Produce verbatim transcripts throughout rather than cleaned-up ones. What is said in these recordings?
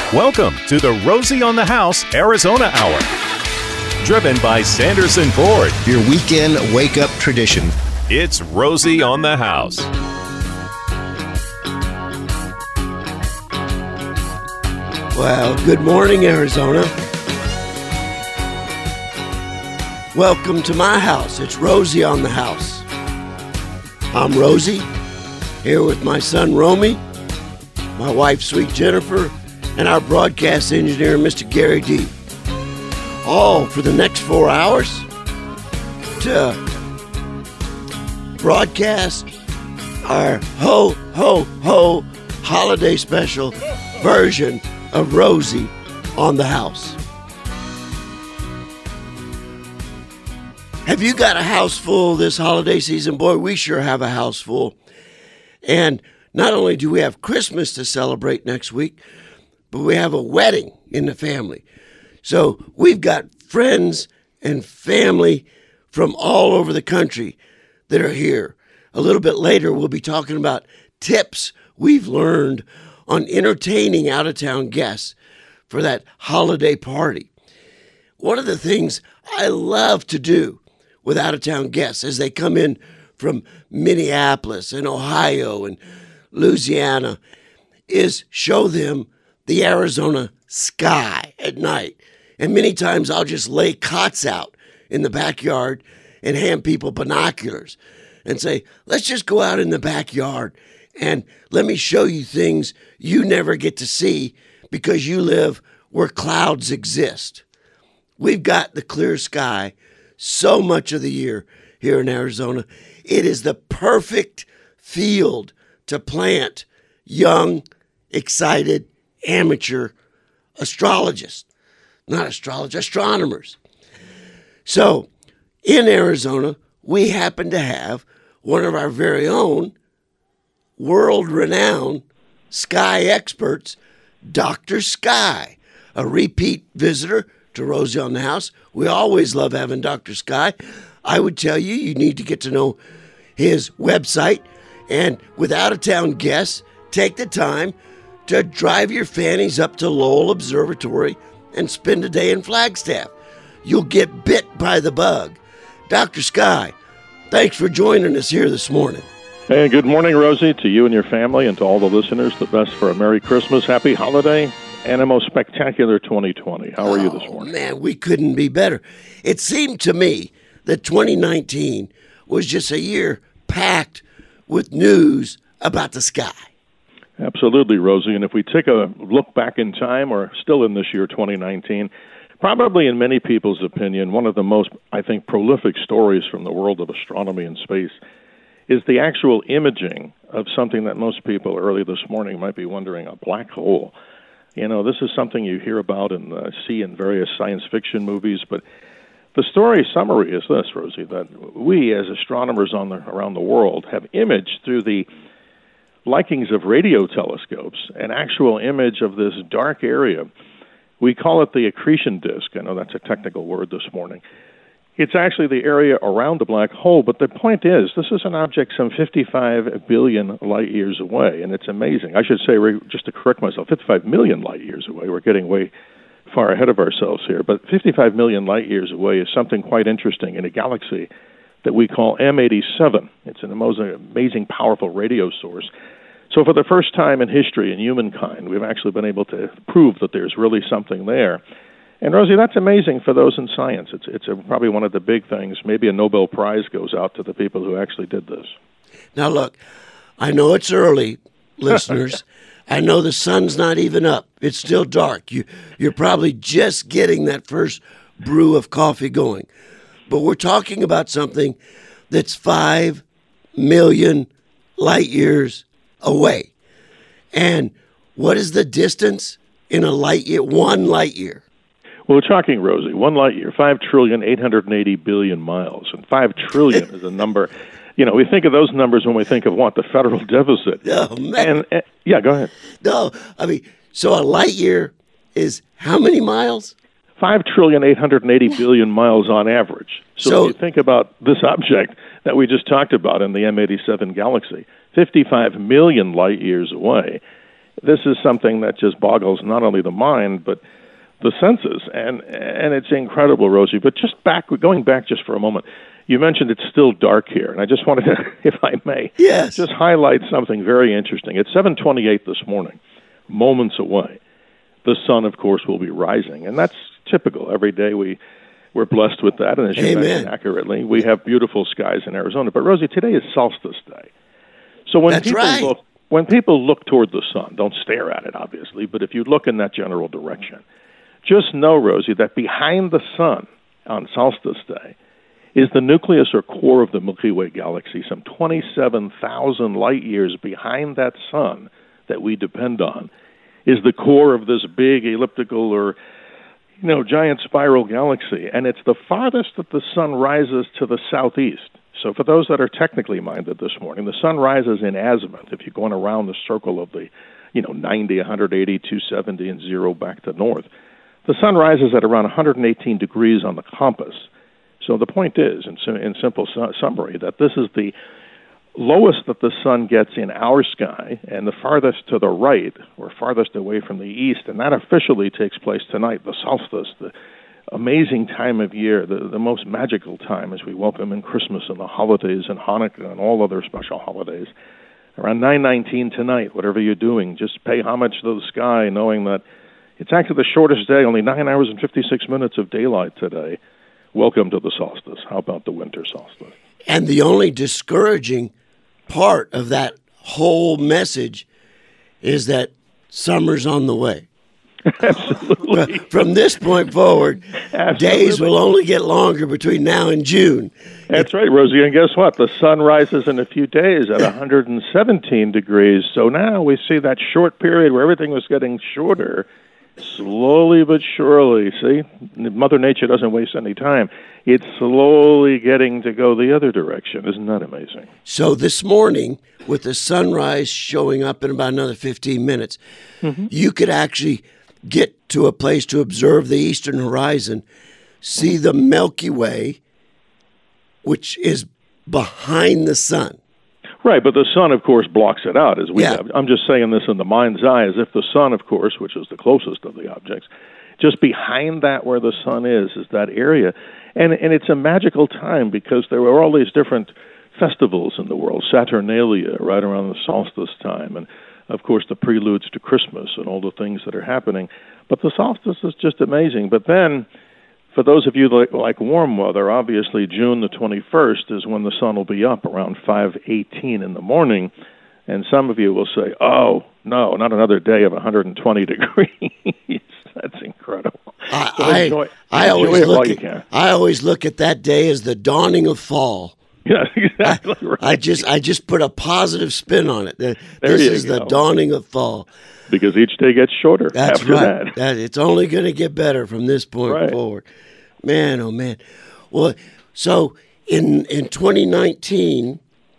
Welcome to the Rosie on the House Arizona Hour. Driven by Sanderson Ford. Your weekend wake-up tradition. It's Rosie on the House. Well, good morning, Arizona. Welcome to my house. It's Rosie on the House. I'm Rosie, here with my son, Romy, my wife, sweet Jennifer, and our broadcast engineer, Mister Gary D. All for the next four hours to broadcast our ho, ho, ho holiday special version of Rosie on the House. Have you got a house full this holiday season? Boy, we sure have a house full. And not only do we have Christmas to celebrate next week, but we have a wedding in the family. So we've got friends and family from all over the country that are here. A little bit later, we'll be talking about tips we've learned on entertaining out-of-town guests for that holiday party. One of the things I love to do with out-of-town guests as they come in from Minneapolis and Ohio and Louisiana is show them the Arizona sky at night. And many times I'll just lay cots out in the backyard and hand people binoculars and say, let's just go out in the backyard and let me show you things you never get to see because you live where clouds exist. We've got the clear sky so much of the year here in Arizona. It is the perfect field to plant young, excited, amateur astrologists. Not astrologists, astronomers. So, in Arizona, we happen to have one of our very own world-renowned sky experts, Doctor Sky, a repeat visitor to Rosie on the House. We always love having Doctor Sky. I would tell you, you need to get to know his website, and with out-of-town guests, take the time to drive your fannies up to Lowell Observatory and spend a day in Flagstaff. You'll get bit by the bug. Doctor Sky, thanks for joining us here this morning. Hey, good morning, Rosie, to you and your family, and to all the listeners. The best for a Merry Christmas, Happy Holiday, and a most spectacular twenty twenty. How are oh, you this morning? Man, we couldn't be better. It seemed to me that twenty nineteen was just a year packed with news about the sky. Absolutely, Rosie. And if we take a look back in time, or still in this year, twenty nineteen, probably in many people's opinion, one of the most, I think, prolific stories from the world of astronomy and space is the actual imaging of something that most people early this morning might be wondering, a black hole. You know, this is something you hear about and uh, see in various science fiction movies, but the story summary is this, Rosie, that we as astronomers on the, around the world have imaged through the likings of radio telescopes an actual image of this dark area. We call it the accretion disk. I know that's a technical word this morning. It's actually the area around the black hole, but the point is, this is an object some fifty-five billion light years away, and it's amazing. I should say, just to correct myself, fifty-five million light years away. We're getting way far ahead of ourselves here, but fifty-five million light years away is something quite interesting in a galaxy that we call M eighty-seven. It's an amazing, powerful radio source. So for the first time in history in humankind, we've actually been able to prove that there's really something there. And Rosie, that's amazing for those in science. It's it's a, probably one of the big things. Maybe a Nobel Prize goes out to the people who actually did this. Now look, I know it's early, listeners. I know the sun's not even up. It's still dark. You, you're probably just getting that first brew of coffee going. But we're talking about something that's five million light years away. And what is the distance in a light year, one light year? Well, we're talking, Rosie, one light year, five trillion, eight hundred eighty billion miles. And five trillion is a number, you know, we think of those numbers when we think of what? The federal deficit. Oh, man. And, and, yeah, go ahead. No, I mean, so a light year is how many miles? five trillion, eight hundred eighty billion miles on average. So, so if you think about this object that we just talked about in the M eighty-seven galaxy, fifty-five million light years away, this is something that just boggles not only the mind, but the senses. And, and it's incredible, Rosie. But just back, going back just for a moment, you mentioned it's still dark here, and I just wanted to, if I may, yes. just highlight something very interesting. It's seven twenty-eight this morning, moments away. The sun, of course, will be rising, and that's typical. Every day we, we're blessed with that, and as you Amen. mentioned accurately, we have beautiful skies in Arizona. But, Rosie, today is solstice day. So when That's people right. look, when people look toward the sun, don't stare at it, obviously, but if you look in that general direction, just know, Rosie, that behind the sun on solstice day is the nucleus or core of the Milky Way galaxy, some twenty-seven thousand light years behind that sun that we depend on, is the core of this big elliptical or, you know, giant spiral galaxy. And it's the farthest that the sun rises to the southeast. So for those that are technically minded this morning, the sun rises in azimuth. If you're going around the circle of the, you know, ninety, one eighty, two seventy, and zero back to north, the sun rises at around one hundred eighteen degrees on the compass. So the point is, in, in simple su- summary, that this is the lowest that the sun gets in our sky and the farthest to the right or farthest away from the east, and that officially takes place tonight, the solstice, the amazing time of year, the, the most magical time as we welcome in Christmas and the holidays and Hanukkah and all other special holidays. Around nine nineteen tonight, whatever you're doing, just pay homage to the sky, knowing that it's actually the shortest day, only nine hours and fifty-six minutes of daylight today. Welcome to the solstice. How about the winter solstice? And the only discouraging part of that whole message is that summer's on the way. Absolutely. From this point forward, Absolutely. days will only get longer between now and June. That's right, Rosie. And guess what? The sun rises in a few days at one hundred seventeen degrees. So now we see that short period where everything was getting shorter, slowly but surely. See, Mother Nature doesn't waste any time. It's slowly getting to go the other direction. Isn't that amazing? So this morning, with the sunrise showing up in about another fifteen minutes, mm-hmm. you could actually get to a place to observe the eastern horizon, see the Milky Way, which is behind the sun. Right, but the sun, of course, blocks it out, as we Yeah. have. I'm just saying this in the mind's eye, as if the sun, of course, which is the closest of the objects, just behind that where the sun is, is that area. And and it's a magical time because there are all these different festivals in the world, Saturnalia, right around the solstice time, and, of course, the preludes to Christmas and all the things that are happening. But the solstice is just amazing. But then, for those of you that like warm weather, obviously June the twenty-first is when the sun will be up around five eighteen in the morning. And some of you will say, oh, no, not another day of one hundred twenty degrees. That's incredible. I, So enjoy, I, I, enjoy always it look while you at, can. I always look at that day as the dawning of fall. Yeah, exactly I, right. I just I just put a positive spin on it. This There you is the go. dawning of fall. Because each day gets shorter That's after right. that. That it's only going to get better from this point Right. forward. Man, oh man. Well, so in in twenty nineteen,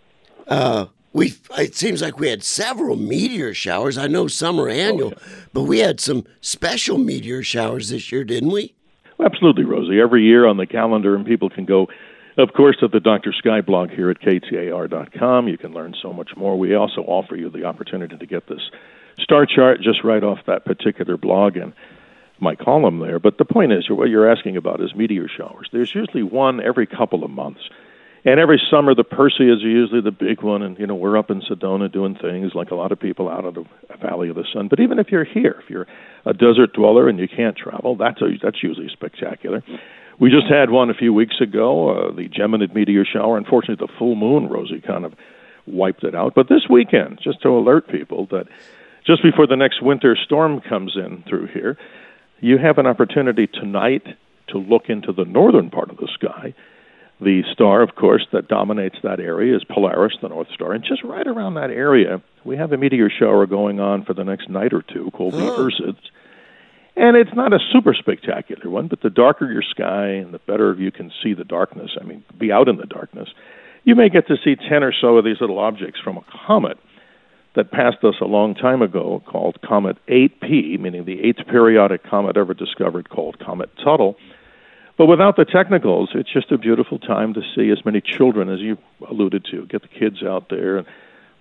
uh, we it seems like we had several meteor showers. I know some are annual, Oh, yeah. but we had some special meteor showers this year, didn't we? Absolutely, Rosie. Every year on the calendar, and people can go, of course, to the Doctor Sky blog here at K T A R dot com. You can learn so much more. We also offer you the opportunity to get this star chart just right off that particular blog and my column there. But the point is, what you're asking about is meteor showers. There's usually one every couple of months. And every summer, the Perseids are usually the big one. And, you know, we're up in Sedona doing things like a lot of people out of the Valley of the Sun. But even if you're here, if you're a desert dweller and you can't travel, that's a, that's usually spectacular. We just had one a few weeks ago, uh, the Geminid meteor shower. Unfortunately, the full moon, Rosie, kind of wiped it out. But this weekend, just to alert people that just before the next winter storm comes in through here, you have an opportunity tonight to look into the northern part of the sky. The star, of course, that dominates that area is Polaris, the North Star. And just right around that area, we have a meteor shower going on for the next night or two called the Perseids. And it's not a super spectacular one, but the darker your sky and the better you can see the darkness, I mean, be out in the darkness, you may get to see ten or so of these little objects from a comet that passed us a long time ago called Comet eight P, meaning the eighth periodic comet ever discovered, called Comet Tuttle. But without the technicals, it's just a beautiful time to see as many children as you alluded to. Get the kids out there and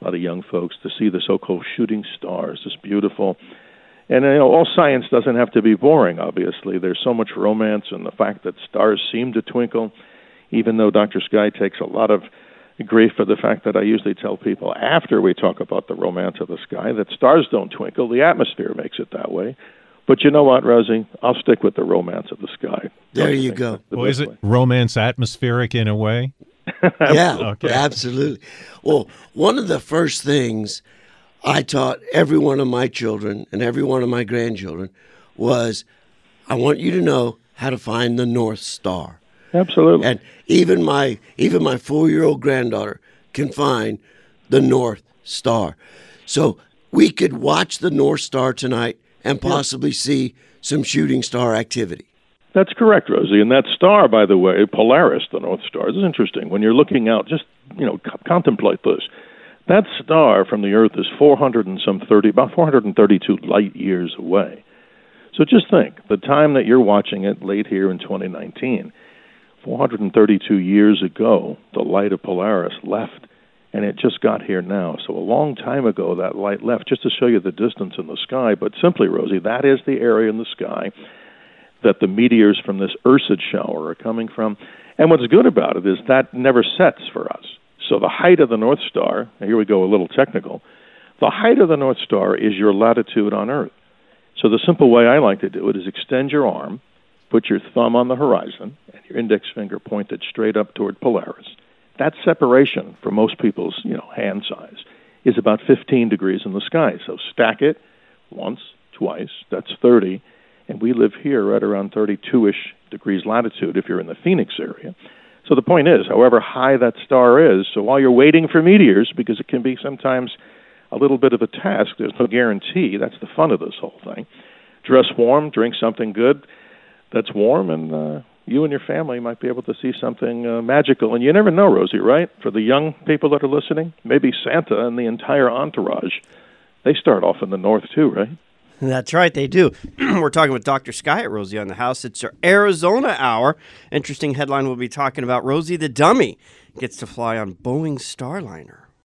a lot of young folks, to see the so-called shooting stars, this beautiful. And, you know, all science doesn't have to be boring, obviously. There's so much romance in the fact that stars seem to twinkle, even though Doctor Sky takes a lot of grief for the fact that I usually tell people after we talk about the romance of the sky that stars don't twinkle. The atmosphere makes it that way. But you know what, Rosie? I'll stick with the romance of the sky. There you go. The well, is it way. romance atmospheric in a way? Yeah, Okay. absolutely. Well, one of the first things I taught every one of my children and every one of my grandchildren was, I want you to know how to find the North Star. Absolutely. And even my even my four-year-old granddaughter can find the North Star. So we could watch the North Star tonight and possibly see some shooting star activity. That's correct, Rosie. And that star, by the way, Polaris, the North Star, this is interesting. When you're looking out, just, you know, c- contemplate this. That star from the Earth is four hundred and some thirty, about four hundred thirty-two light years away. So just think, the time that you're watching it late here in twenty nineteen, four hundred thirty-two years ago, the light of Polaris left, and it just got here now. So a long time ago, that light left, just to show you the distance in the sky. But simply, Rosie, that is the area in the sky that the meteors from this Ursid shower are coming from. And what's good about it is that never sets for us. So the height of the North Star, now here we go a little technical, the height of the North Star is your latitude on Earth. So the simple way I like to do it is extend your arm, put your thumb on the horizon, and your index finger pointed straight up toward Polaris. That separation for most people's, you know, hand size is about fifteen degrees in the sky. So stack it once, twice, that's thirty, and we live here right around thirty-two-ish degrees latitude if you're in the Phoenix area. So the point is, however high that star is, so while you're waiting for meteors, because it can be sometimes a little bit of a task, there's no guarantee, that's the fun of this whole thing. Dress warm, drink something good that's warm, and uh, you and your family might be able to see something uh, magical. And you never know, Rosie, right? For the young people that are listening, maybe Santa and the entire entourage, they start off in the north too, right? That's right, they do. We're talking with Doctor Sky at Rosie on the House. It's our Arizona Hour. Interesting headline, we'll be talking about Rosie the Dummy gets to fly on Boeing Starliner.